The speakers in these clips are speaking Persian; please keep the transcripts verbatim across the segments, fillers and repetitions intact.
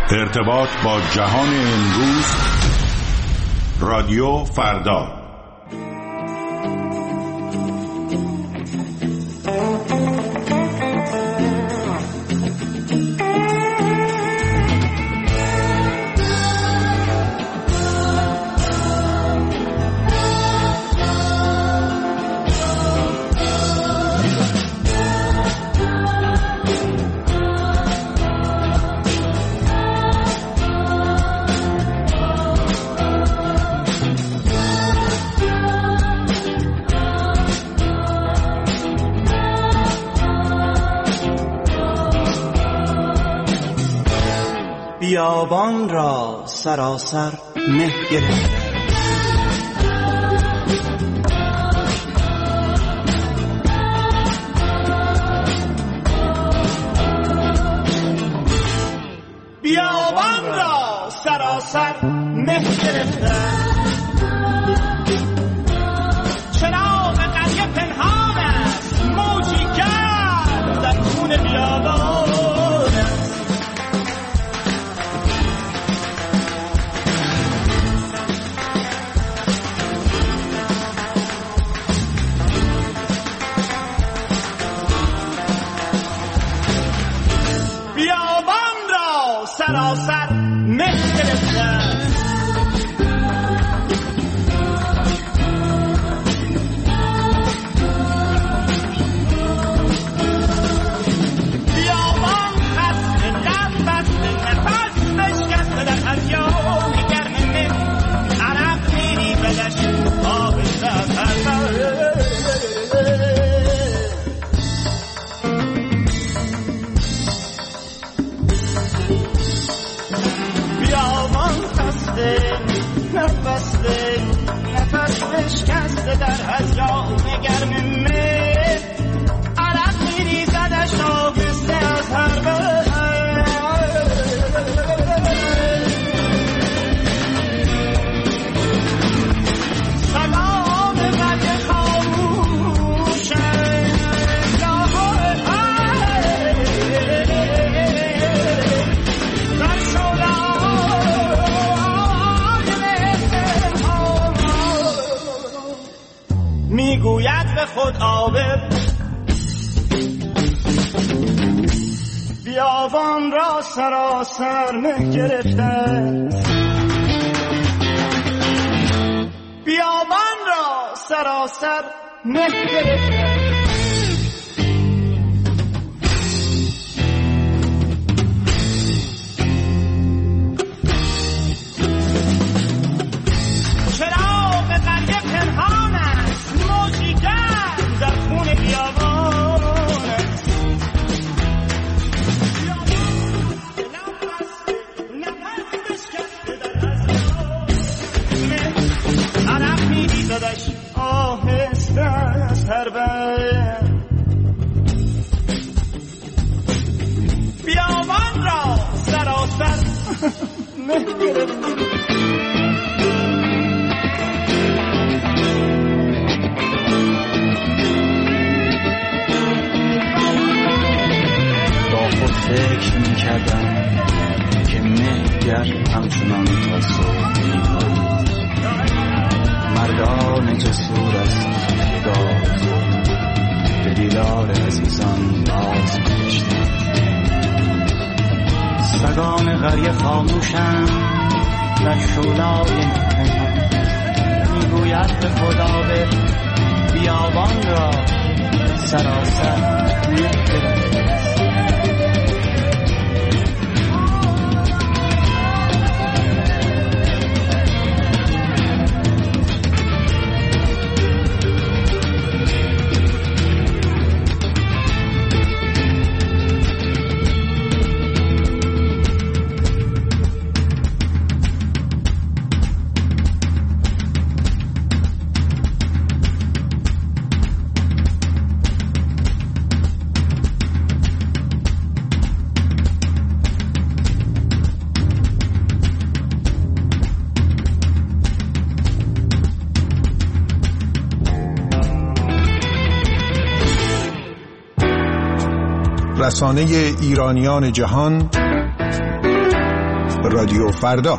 ارتباط با جهان امروز، رادیو فردا. بیابان را سراسر مه گرفته، بیابان را سراسر مه گرفته، چراغ قریه پنهان است، موجی گرد در خون بیابان. سراسر مه گرفته، بیابان خسته لب بسته، نفس بشکسته در هریان گرم مه، عرق میری به دشت آبسته از هر نفس نفس بشکسته در هریان گرم مه، عرق میریزدش آبسته از هر بر. سلام قدر خاموشه میگوید به خود عابر، بیابان را سراسر مه گرفته، بیابان را سراسر مه گرفته. بیابان را سراسر مه گرفته، با خود فکر می کردم که مهگر همچنان تا صبح می کنید، مردان جسور است داد به دیدار عزیزان باز گشتم. سگان قریه خاموشند در شولای پنهان، میگوید به خدا به بیابان را سراسر مه گرفته. رسانه ایرانیان جهان رادیو فردا.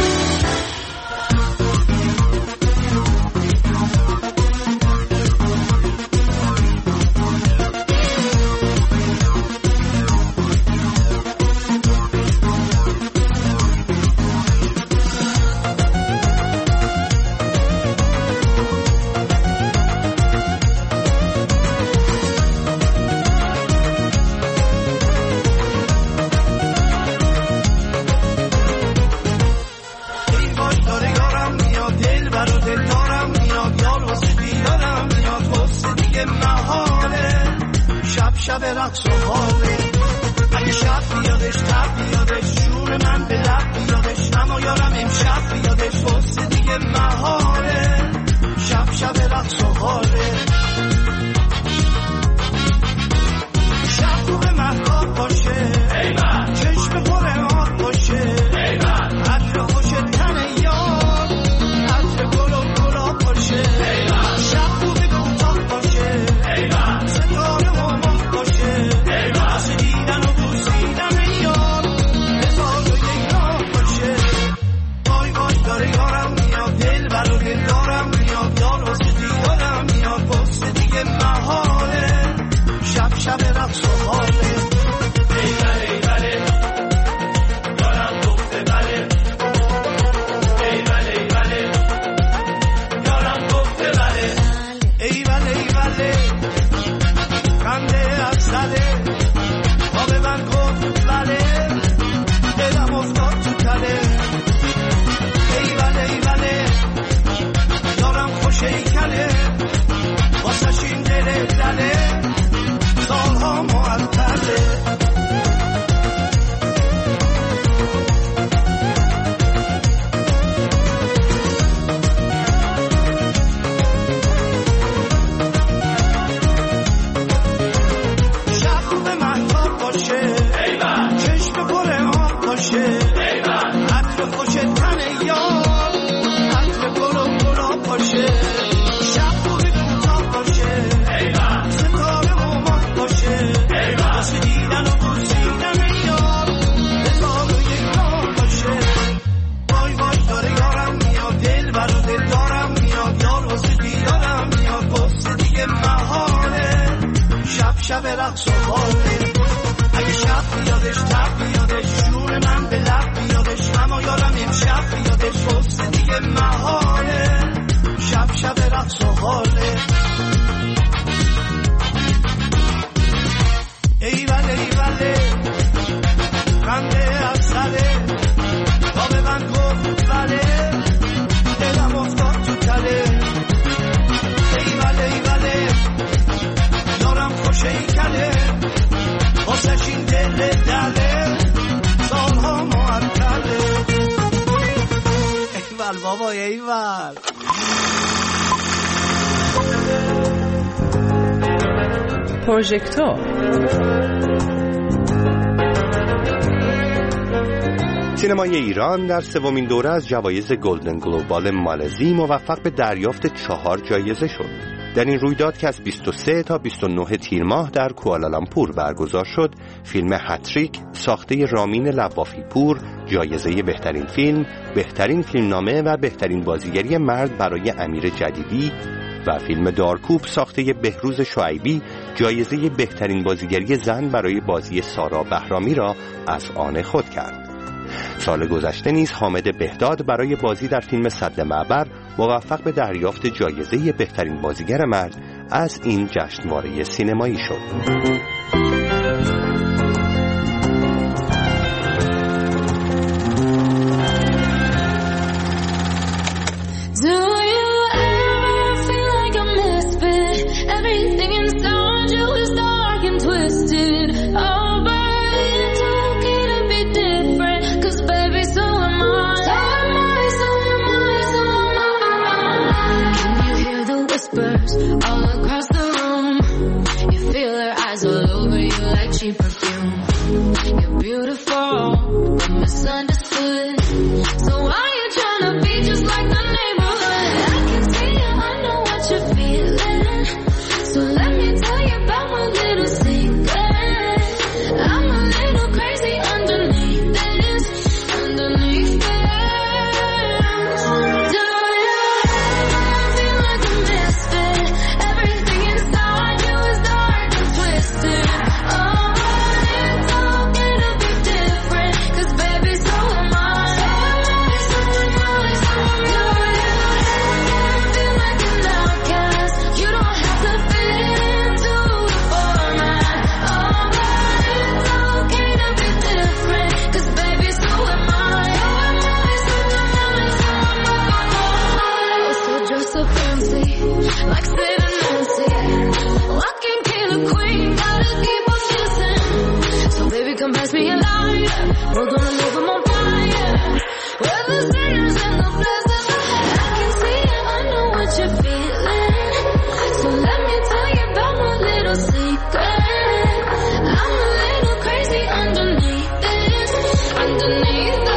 شب رقص و حاله اگه شب بیادش تب بیادش جون من به لب بیادش اما یارم امشب بیادش واسه دیگه محاله شب شب رقص و حاله شب رو به محتاب باشه چشم پر آب باشه عطر خوش تن یار عطر گل و گلاب باشه شب رو به کوتاه باشه ستاره و واسه دیدن و بوسیدن یار هزار و یک راه باشه وای وای داره یارم میاد دل برا دل دارم میاد یار واسه دیدارم میاد واسه دیگه محاله شب شب رقص و حاله ای بله ای بله یارم گفته بله ای بله ای بله یارم گفته بله ای بله ای بله خنده افسده آب من گفت بله دلم افتاد تو تله ای بله ای بله یارم خوش ایکله واسش این دل دله سالها معطله عطر خوش تن یار عطر گل و گلاب باشه شب رو به کوتاه باشه ستاره و ماه باشه واسه دیدن و بوسیدن یار هزار و یک راه باشه وای وای داره یارم میاد دل برا دل دارم میاد یار واسه دیدارم میاد واسه دیگه محاله شب شب رقص و حاله اگه شب بیادش تب بیادش جون من به لب بیادش اما یارم امشب بیادش واسه دیگه محاله شب شب رقص و حاله ای بله ای بله خنده افسره تا به من گفت بله دلم افتاد تو تله ای بله ای بله یارم خوش ایکله واسش این دل دله سالها معطله ایول بابا ایول پروژکتور سینمای ایران در سومین دوره از جوایز گلدن گلوبال مالزی موفق به دریافت چهار جایزه شد. در این رویداد که از بیست و سه تا بیست و نه تیر ماه در کوالالامپور برگزار شد، فیلم هتریک ساخته رامین لوافی پور جایزه بهترین فیلم، بهترین فیلمنامه و بهترین بازیگری مرد برای امیر جدیدی و فیلم دارکوب ساخته بهروز شعیبی جایزه بهترین بازیگری زن برای بازی سارا بهرامی را از آن خود کرد. سال گذشته نیز حامد بهداد برای بازی در فیلم سد معبر موفق به دریافت جایزه بهترین بازیگر مرد از این جشنواره سینمایی شد. All across the room, you feel her eyes all over you like cheap perfume. You're beautiful, but misunderstood. So why you tryna be just like the neighborhood? I can see you, I know what you're feeling. So let me tell you about my little secret. I'm a little crazy underneath this, underneath. fire. We're gonna leave them on fire. We're the singers and the blessings. I can see it, I know what you're feeling. So let me tell you about my little secret. I'm a little crazy underneath this, underneath this.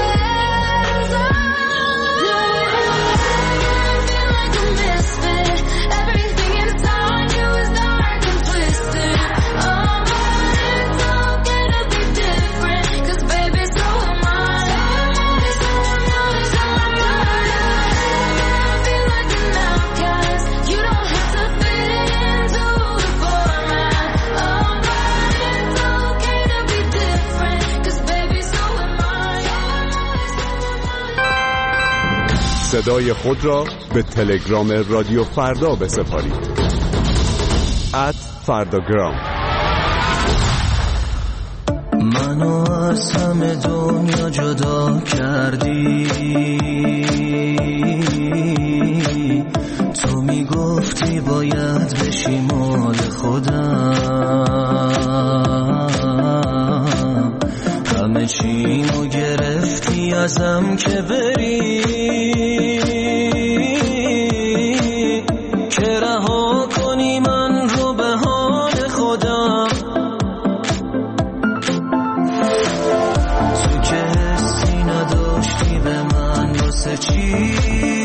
صدای خود را به تلگرام رادیو فردا بسپارید. ات فرداگرام. منو از همه دنیا جدا کردی، تو میگفتی باید بشی مال خودم، همه چیمو گرفتی ازم که بری، که رها کنی من رو به حال خودم. تو که حسی نداشتی به من واسه چی،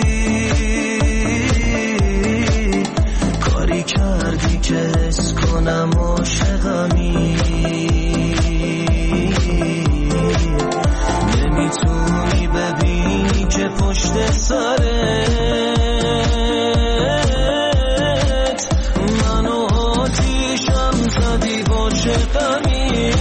کاری کردی که حس کنم عاشقمی، نمیتونی ببینی که پشت سرت منو آتیشم زدی با چقمی.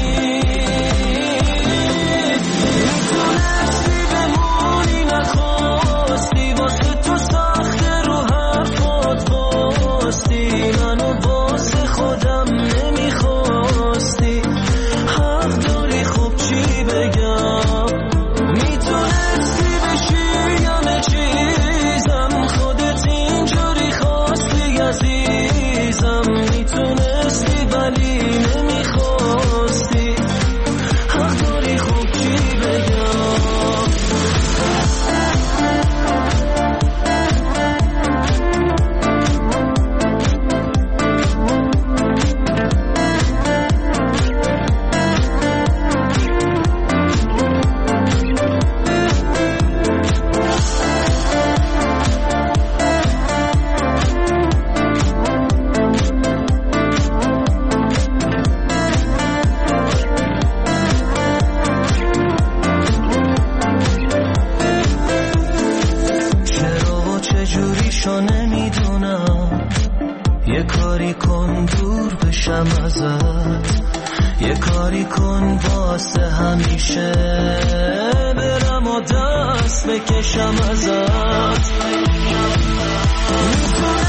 میتونستی بمونی نخواستی، واسه تو سخت رو حرفات باستی، منو واسه خودم نمیخواستی. حق داری خب چی بگم، میتونستی بشی همه چیزم، خودت اینجوری خواستی عزیزم، میتونستی ولی نمیخواستی. حق داری خب چی بگم. چجوریشو نمیدونم، یه کاری کن دور بشم ازت، یه کاری کن واسه همیشه برم و دست بکشم ازت.